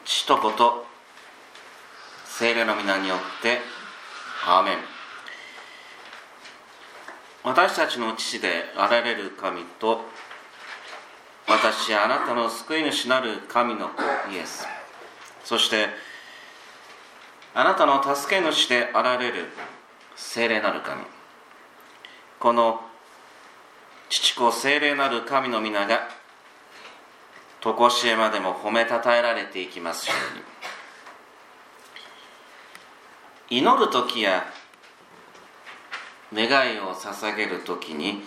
父と子と聖霊の皆によってアーメン。私たちの父であられる神と、私あなたの救い主なる神の子イエス、そしてあなたの助け主であられる聖霊なる神、この父子聖霊なる神の皆がとこしえまでも褒めたたえられていきますように。祈る時や願いを捧げる時に、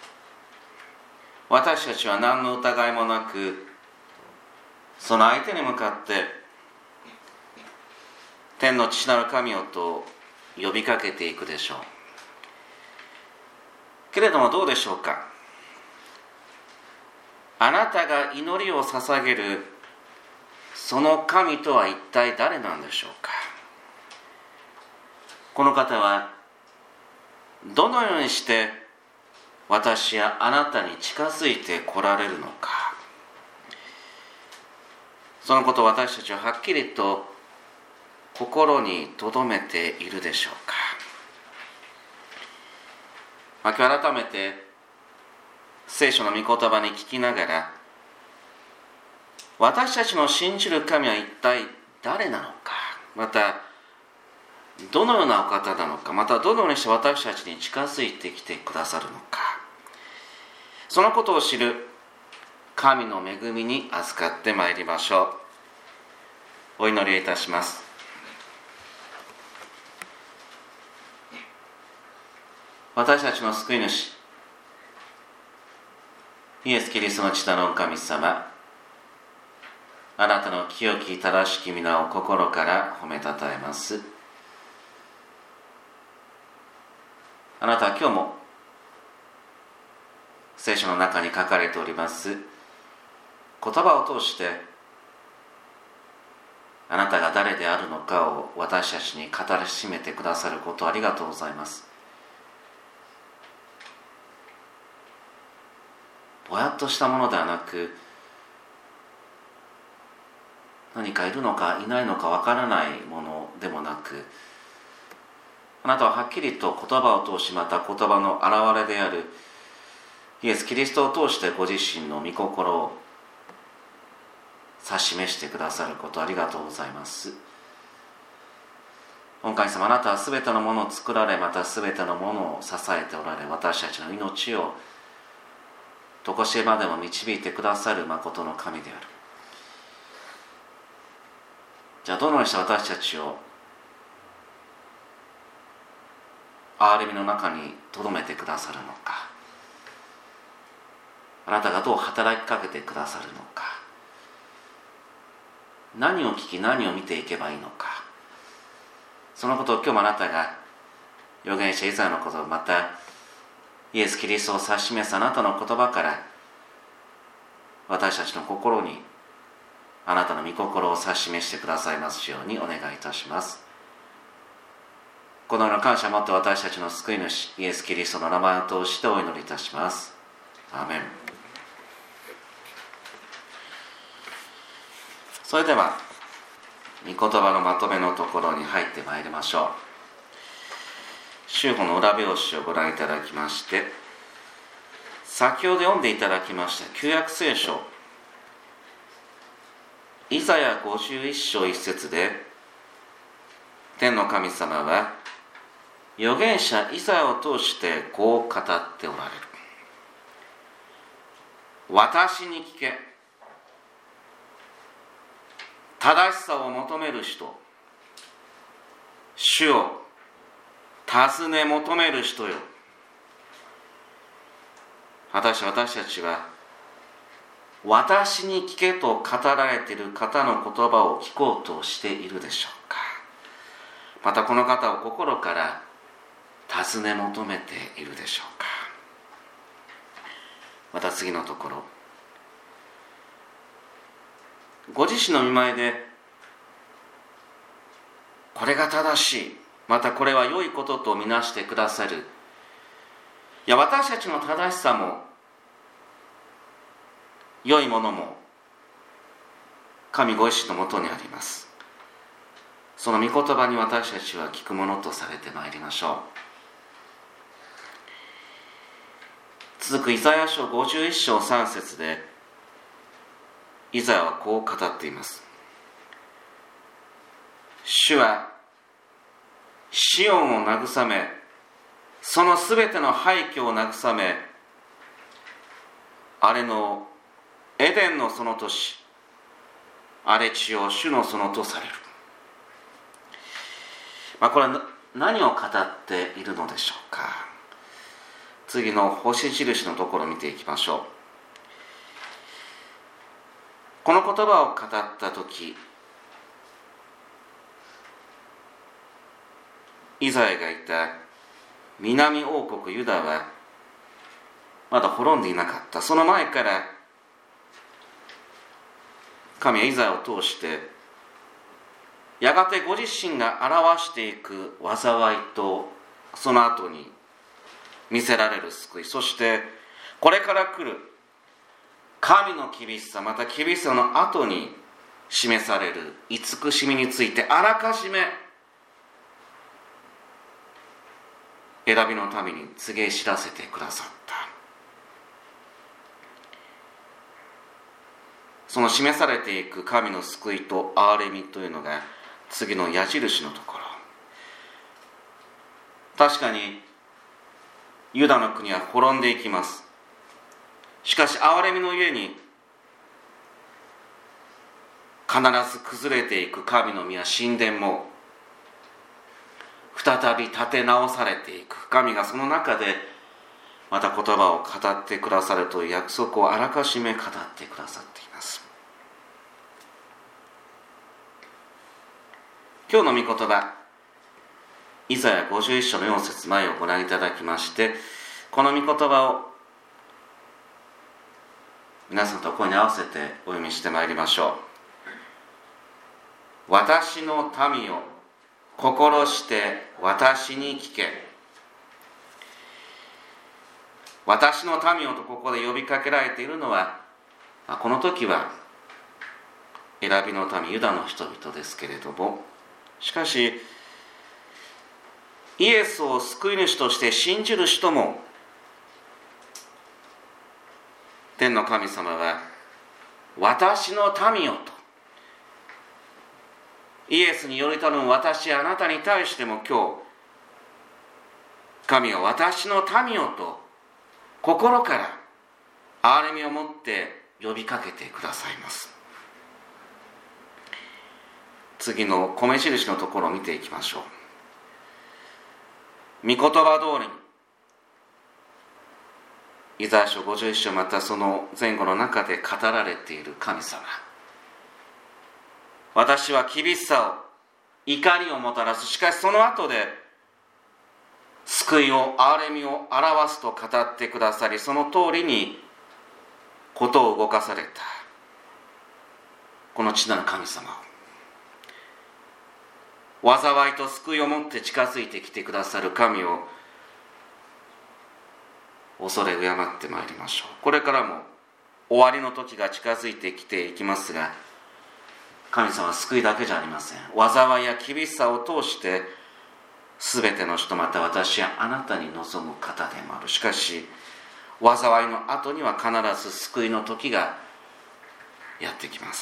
私たちは何の疑いもなくその相手に向かって天の父なる神よと呼びかけていくでしょう。けれどもどうでしょうか。あなたが祈りを捧げるその神とは一体誰なんでしょうか。この方はどのようにして私やあなたに近づいて来られるのか、そのことを私たちははっきりと心に留めているでしょうか。今日改めて聖書の御言葉に聞きながら、私たちの信じる神は一体誰なのか、またどのようなお方なのか、またどのようにして私たちに近づいてきてくださるのか、そのことを知る神の恵みに預かってまいりましょう。お祈りいたします。私たちの救い主イエス・キリストの父なる神様、あなたの清き正しき皆を心から褒めたたえます。あなたは今日も聖書の中に書かれております言葉を通して、あなたが誰であるのかを私たちに語りしめてくださることをありがとうございます。ぼやっとしたものではなく、何かいるのかいないのかわからないものでもなく、あなたははっきりと言葉を通し、また言葉の現れであるイエス・キリストを通してご自身の御心を指し示してくださることありがとうございます。御神様、あなたはすべてのものを作られ、またすべてのものを支えておられ、私たちの命をとこしえまでも導いてくださる誠の神である。じゃあどのようにして私たちを憐れみの中に留めてくださるのか、あなたがどう働きかけてくださるのか、何を聞き何を見ていけばいいのか、そのことを今日もあなたが預言者イザヤのこと、またイエス・キリストを指し示すあなたの言葉から、私たちの心にあなたの御心を指し示してくださいますようにお願いいたします。このような感謝を持って私たちの救い主イエス・キリストの名前を通してお祈りいたします。アーメン。それでは御言葉のまとめのところに入ってまいりましょう。週報の裏表紙をご覧いただきまして、先ほど読んでいただきました旧約聖書イザヤ51章1節で、天の神様は預言者イザヤを通してこう語っておられる。私に聞け、正しさを求める人、主を尋ね求める人よ。私たちは私に聞けと語られている方の言葉を聞こうとしているでしょうか。またこの方を心から尋ね求めているでしょうか。また次のところ、ご自身の御前でこれが正しい、またこれは良いこととみなしてくださる。いや、私たちの正しさも良いものも神ご自身のもとにあります。その御言葉に私たちは聞くものとされてまいりましょう。続くイザヤ書51章3節でイザヤはこう語っています。主はシオンを慰め、そのすべての廃墟を慰め、荒れのエデンのその年、荒れ地を主の園とされる。これは何を語っているのでしょうか。次の星印のところを見ていきましょう。この言葉を語ったとき、イザヤがいた南王国ユダはまだ滅んでいなかった。その前から神はイザヤを通してやがてご自身が表していく災いとその後に見せられる救い、そしてこれから来る神の厳しさ、また厳しさの後に示される慈しみについてあらかじめ選びの民に告げ知らせてくださった。その示されていく神の救いと憐れみというのが次の矢印のところ。確かにユダの国は滅んでいきます。しかし憐れみのゆえに必ず崩れていく神の宮、神殿も再び立て直されていく。神がその中でまた言葉を語ってくださるという約束をあらかじめ語ってくださっています。今日の御言葉、イザヤ51章の4節前をご覧いただきまして、この御言葉を皆さんと声に合わせてお読みしてまいりましょう。私の民よ、心して私に聞け。私の民よとここで呼びかけられているのは、この時は選びの民ユダの人々ですけれども、しかしイエスを救い主として信じる人も天の神様は私の民よと、イエスにより頼む私あなたに対しても今日神は私の民よと心から憐れみを持って呼びかけてくださいます。次の米印のところを見ていきましょう。御言葉通りにイザヤ書51章またその前後の中で語られている神様、私は厳しさを怒りをもたらす、しかしその後で救いを憐れみを表すと語ってくださり、その通りにことを動かされたこの父なる神様を、災いと救いをもって近づいてきてくださる神を恐れ敬ってまいりましょう。これからも終わりの時が近づいてきていきますが、神様は救いだけじゃありません。災いや厳しさを通して全ての人、また私やあなたに望む方でもある。しかし災いの後には必ず救いの時がやってきます。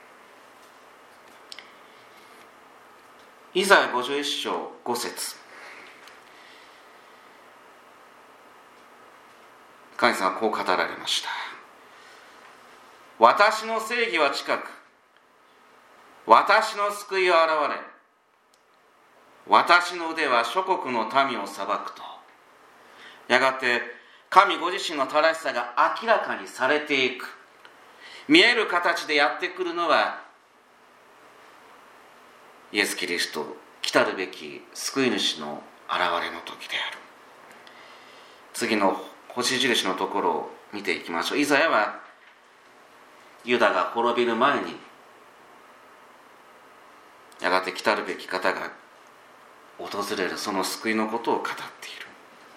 イザヤ51章5節、神様はこう語られました。私の正義は近く、私の救いは現れ、私の腕は諸国の民を裁くと。やがて神ご自身の正しさが明らかにされていく。見える形でやってくるのはイエス・キリスト、来たるべき救い主の現れの時である。次の星印のところを見ていきましょう。イザヤはユダが滅びる前にやがて来たるべき方が訪れる、その救いのことを語っている。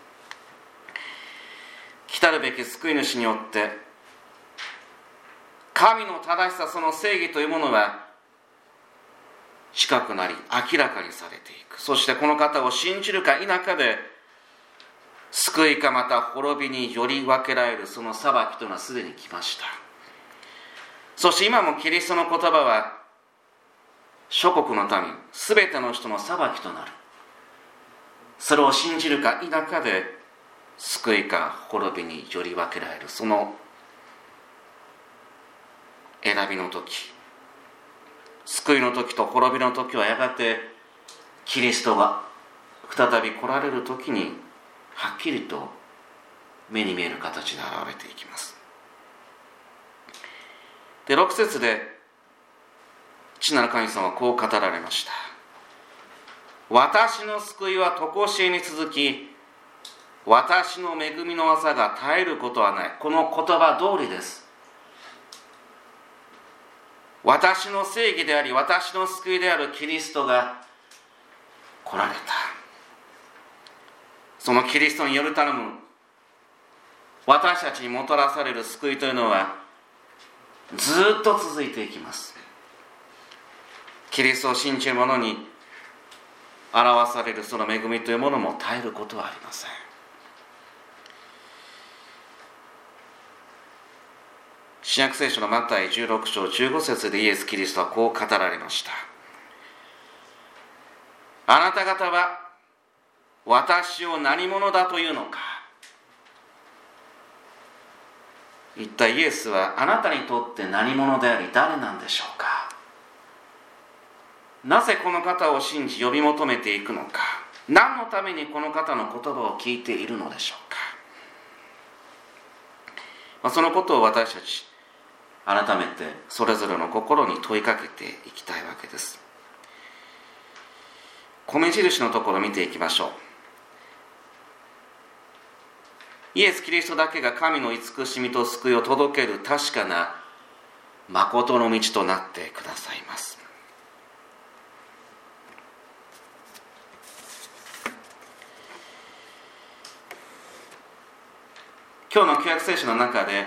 来たるべき救い主によって神の正しさ、その正義というものは近くなり明らかにされていく。そしてこの方を信じるか否かで、救いかまた滅びにより分けられるその裁きというのはすでに来ました。そして今もキリストの言葉は諸国の民すべての人の裁きとなる。それを信じるか否かで救いか滅びにより分けられる、その選びの時、救いの時と滅びの時はやがてキリストが再び来られる時にはっきりと目に見える形で現れていきます。で、6節で父なる神様はこう語られました。私の救いは常しえに続き、私の恵みの技が絶えることはない。この言葉通りです。私の正義であり、私の救いであるキリストが来られた。そのキリストによる頼む私たちにもたらされる救いというのはずっと続いていきます。キリストを信じる者に表されるその恵みというものも絶えることはありません。新約聖書のマタイ16章15節でイエス・キリストはこう語られました。あなた方は私を何者だというのか。一体イエスはあなたにとって何者であり誰なんでしょうか。なぜこの方を信じ呼び求めていくのか。何のためにこの方の言葉を聞いているのでしょうか。そのことを私たち改めてそれぞれの心に問いかけていきたいわけです。米印のところを見ていきましょう。イエス・キリストだけが神の慈しみと救いを届ける確かな誠の道となってくださいます。今日の旧約聖書の中で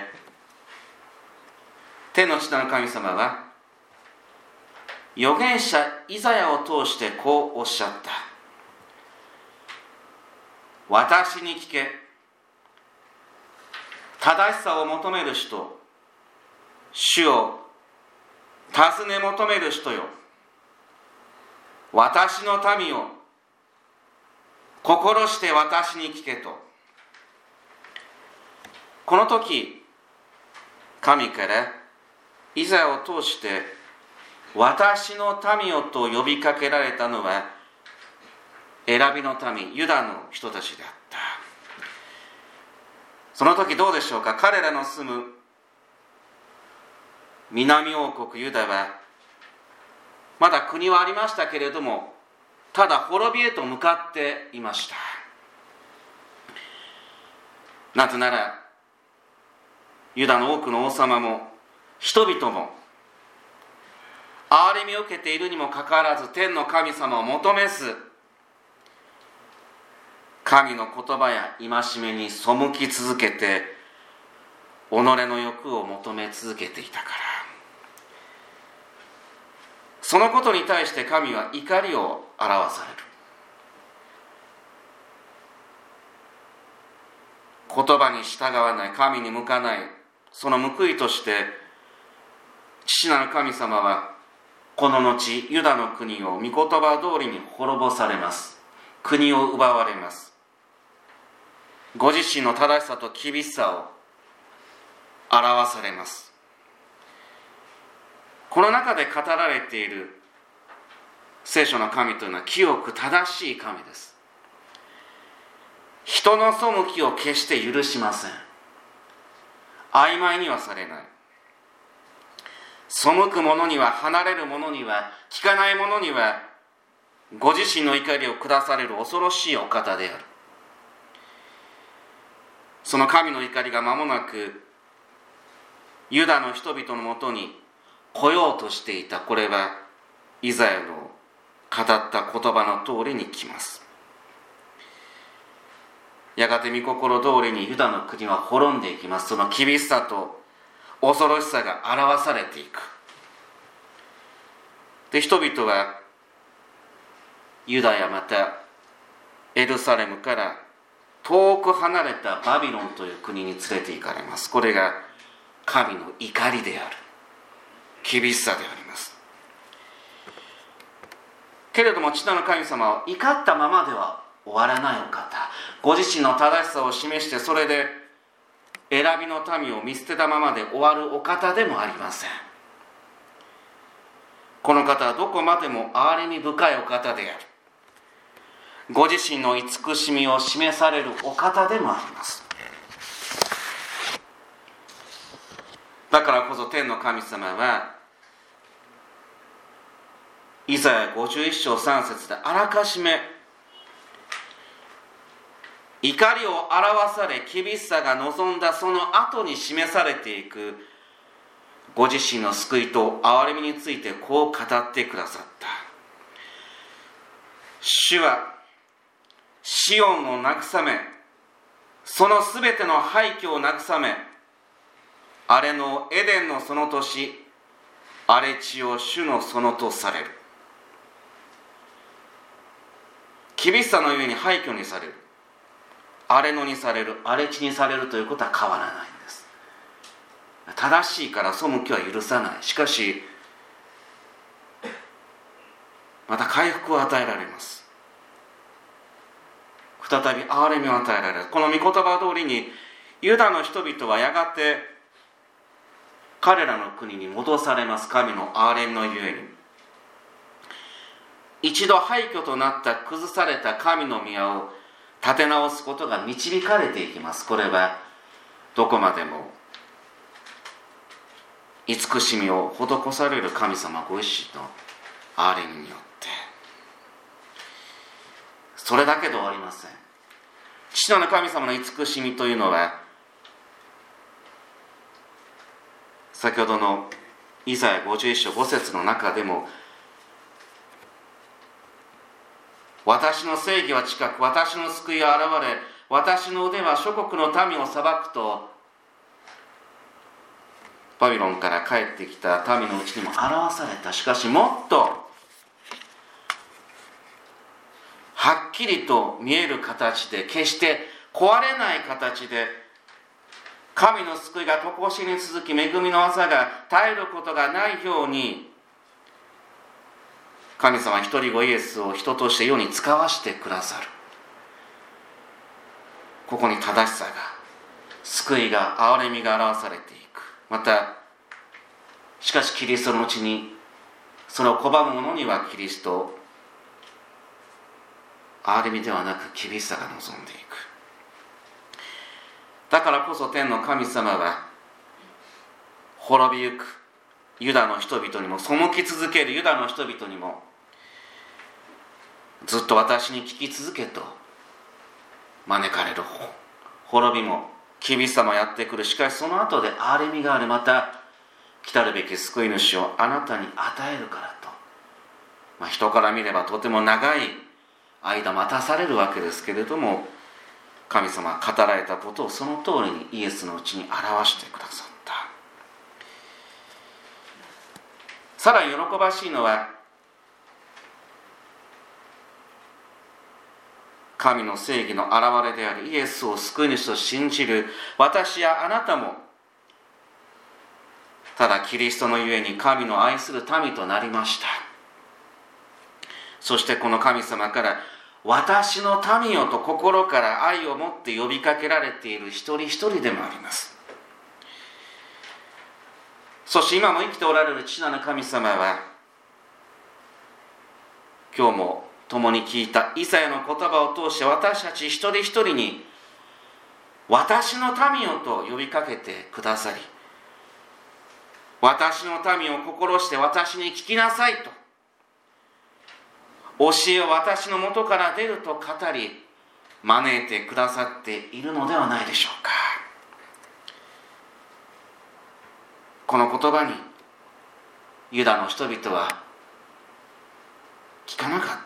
天の父なる神様は預言者イザヤを通してこうおっしゃった。私に聞け、正しさを求める人、主を尋ね求める人よ、私の民を心して私に聞けと。この時神からイザヤを通して私の民よと呼びかけられたのは選びの民ユダの人たちであった。その時どうでしょうか。彼らの住む南王国ユダはまだ国はありましたけれども、ただ滅びへと向かっていました。なぜならユダの多くの王様も人々も憐れみを受けているにもかかわらず天の神様を求めず、神の言葉や戒めに背き続けて己の欲を求め続けていたから。そのことに対して神は怒りを表される。言葉に従わない、神に向かない、その報いとして父なる神様はこの後ユダの国を御言葉通りに滅ぼされます。国を奪われます。ご自身の正しさと厳しさを表されます。この中で語られている聖書の神というのは清く正しい神です。人の背きを決して許しません。曖昧にはされない。背く者には、離れる者には、聞かない者にはご自身の怒りを下される恐ろしいお方である。その神の怒りが間もなくユダの人々のもとに来ようとしていた。これはイザヤの語った言葉の通りに来ます。やがて御心通りにユダの国は滅んでいきます。その厳しさと恐ろしさが表されていく。で、人々はユダヤまたエルサレムから遠く離れたバビロンという国に連れて行かれます。これが神の怒りである、厳しさであります。けれども父なる神様は怒ったままでは終わらないお方、ご自身の正しさを示して、それで選びの民を見捨てたままで終わるお方でもありません。この方はどこまでも憐れみ深いお方である、ご自身の慈しみを示されるお方でもあります。だからこそ天の神様はイザヤ51章3節であらかじめ怒りを表され厳しさが望んだその後に示されていくご自身の救いと憐れみについてこう語ってくださった。主はシオンを慰め、そのすべての廃墟を慰め、荒れのエデンのその年、荒れ地を主の園とされる。厳しさのゆえに廃墟にされる、荒れ野にされる、荒れ地にされるということは変わらないんです。正しいから背きは許さない。しかしまた回復を与えられます。再び憐れみを与えられる。この御言葉通りにユダの人々はやがて彼らの国に戻されます。神の憐れみのゆえに一度廃墟となった崩された神の宮を立て直すことが導かれていきます。これはどこまでも慈しみを施される神様ご自身の憐れみによって、それだけで終わりません。父なる神様の慈しみというのは、先ほどのイザヤ51章5節の中でも、私の正義は近く、私の救いは現れ、私の腕は諸国の民を裁くと、バビロンから帰ってきた民のうちにも表された。しかしもっとはっきりと見える形で、決して壊れない形で、神の救いが常しに続き、恵みの技が絶えることがないように、神様一人子イエスを人として世に使わしてくださる。ここに正しさが、救いが、憐れみが表されていく。またしかしキリストのうちにそれを拒む者にはキリスト、憐れみではなく厳しさが望んでいく。だからこそ天の神様は滅びゆくユダの人々にも、背き続けるユダの人々にも、ずっと私に聞き続けと招かれる滅びも厳しさもやってくる。しかしその後で憐れみがある。また来たるべき救い主をあなたに与えるからと、人から見ればとても長い間待たされるわけですけれども、神様は語られたことをその通りにイエスのうちに表してくださった。さらに喜ばしいのは、神の正義の現れであるイエスを救い主と信じる私やあなたも、ただキリストのゆえに神の愛する民となりました。そしてこの神様から私の民よと心から愛を持って呼びかけられている一人一人でもあります。そして今も生きておられる父なる神様は、今日も共に聞いたイザヤの言葉を通して私たち一人一人に私の民よと呼びかけてくださり、私の民を心して私に聞きなさいと、教えを私の元から出ると語り招いてくださっているのではないでしょうか。この言葉にユダの人々は聞かなかった。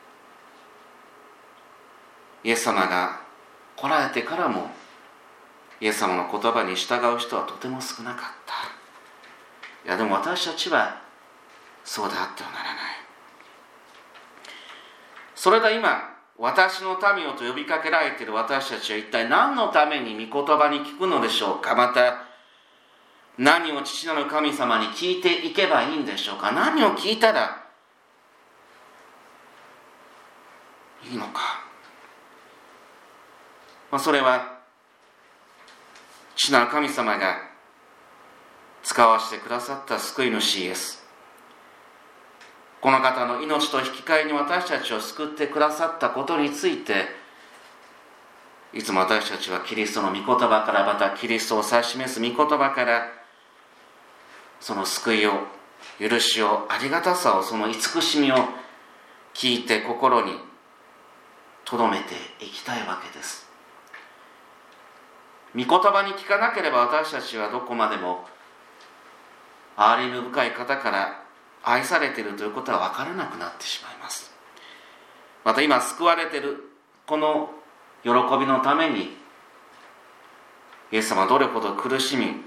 イエス様が来られてからもイエス様の言葉に従う人はとても少なかった。いやでも私たちはそうであってはならない。それで今、私の民をと呼びかけられている私たちは一体何のために御言葉に聞くのでしょうか。また何を父なる神様に聞いていけばいいんでしょうか。何を聞いたらいいのか。それは父なる神様が使わせてくださった救い主イエス、この方の命と引き換えに私たちを救ってくださったことについて、いつも私たちはキリストの御言葉から、またキリストを指し示す御言葉から、その救いを、許しを、ありがたさを、その慈しみを聞いて心に留めていきたいわけです。御言葉に聞かなければ私たちはどこまでも憐れみ深い方から愛されているということは分からなくなってしまいます。また今救われているこの喜びのためにイエス様はどれほど苦しみ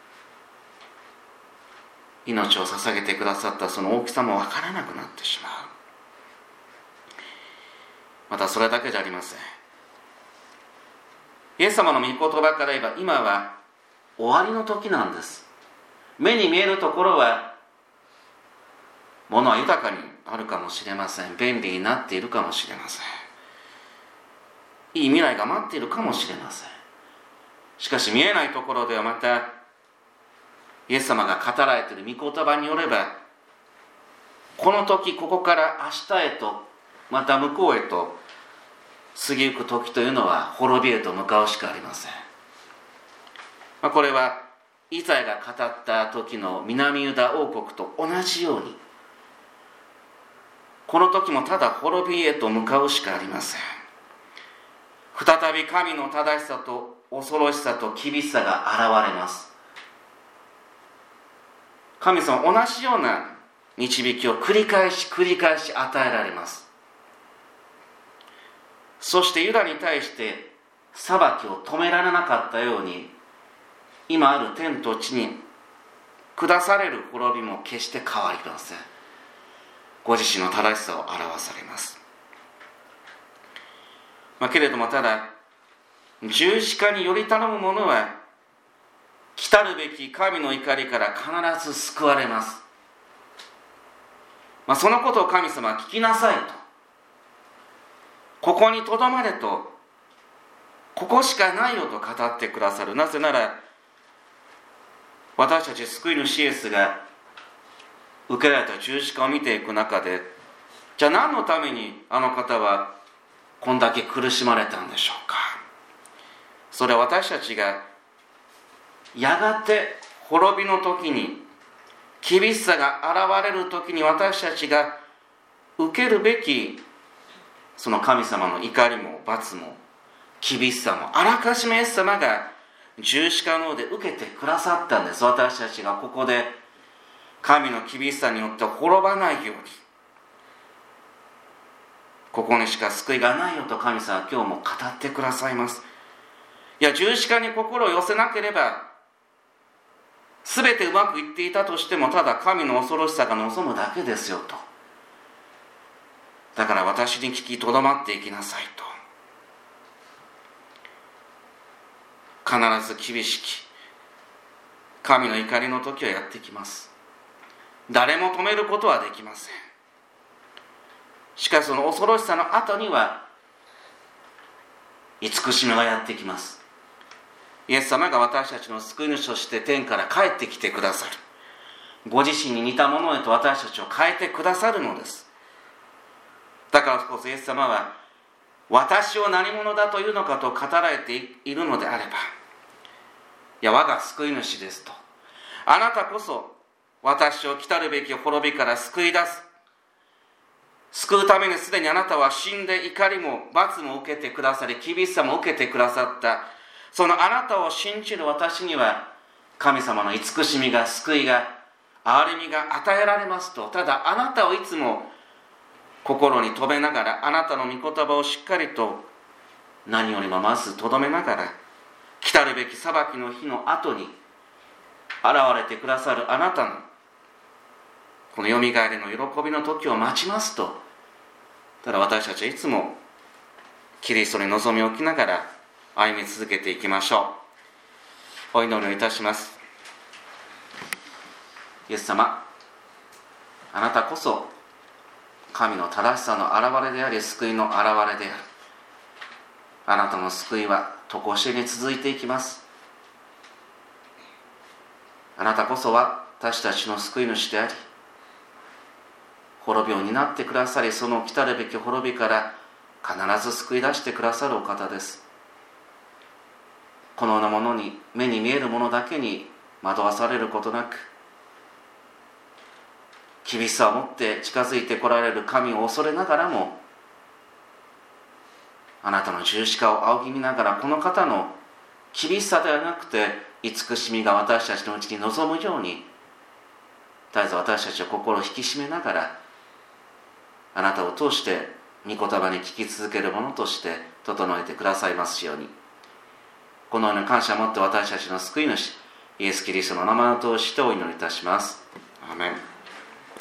命を捧げてくださったその大きさも分からなくなってしまう。またそれだけじゃありません。イエス様の御言葉から言えば今は終わりの時なんです。目に見えるところは物は豊かにあるかもしれません。便利になっているかもしれません。いい未来が待っているかもしれません。しかし見えないところではまたイエス様が語られている御言葉によれば、この時ここから明日へとまた向こうへと過ぎゆく時というのは滅びへと向かうしかありません。これはイザヤが語った時の南ユダ王国と同じように、この時もただ滅びへと向かうしかありません。再び神の正しさと恐ろしさと厳しさが現れます。神様は同じような導きを繰り返し与えられます。そしてユダに対して裁きを止められなかったように、今ある天と地に下される滅びも決して変わりません。ご自身の正しさを表されます。けれどもただ十字架により頼む者は来たるべき神の怒りから必ず救われます。そのことを神様は聞きなさいと、ここにとどまれと、ここしかないよと語ってくださる。なぜなら私たち救い主イエスが受けられた十字架を見ていく中で、じゃあ何のためにあの方はこんだけ苦しまれたんでしょうか。それは私たちがやがて滅びの時に、厳しさが現れる時に私たちが受けるべきその神様の怒りも罰も厳しさもあらかじめイエス様が十字架の上で受けてくださったんです。私たちがここで神の厳しさによって滅ばないように、ここにしか救いがないよと神様は今日も語ってくださいます。いや、十字架に心を寄せなければ全てうまくいっていたとしても、ただ神の恐ろしさが望むだけですよと。だから私に聞きとどまっていきなさいと。必ず厳しき神の怒りの時はやってきます。誰も止めることはできません。しかしその恐ろしさの後には慈しみがやってきます。イエス様が私たちの救い主として天から帰ってきてくださる。ご自身に似たものへと私たちを変えてくださるのです。だからこそイエス様は私を何者だというのかと語られているのであれば、いや我が救い主ですと、あなたこそ私を来たるべき滅びから救い出す、救うためにすでにあなたは死んで怒りも罰も受けてくださり、厳しさも受けてくださった。そのあなたを信じる私には神様の慈しみが、救いが、憐れみが与えられますと。ただあなたをいつも心に留めながら、あなたの御言葉をしっかりと何よりもまず留めながら、 来るべき裁きの日の後に現れてくださるあなたのこのよみがえりの喜びの時を待ちますと、ただ私たちはいつもキリストに望みを置きながら歩み続けていきましょう。お祈りをいたします。イエス様、あなたこそ神の正しさの現れであり、救いの現れである。あなたの救いは常しえに続いていきます。あなたこそは私たちの救い主であり、滅びを担ってくださり、その来たるべき滅びから必ず救い出してくださるお方です。このようなものに、目に見えるものだけに惑わされることなく、厳しさを持って近づいてこられる神を恐れながらも、あなたの十字架を仰ぎ見ながら、この方の厳しさではなくて慈しみが私たちのうちに望むように、絶えず私たちは心を引き締めながら、あなたを通して御言葉に聞き続けるものとして整えてくださいますように。このような感謝を持って私たちの救い主イエス・キリストの名前を通してお祈りいたします。アーメン。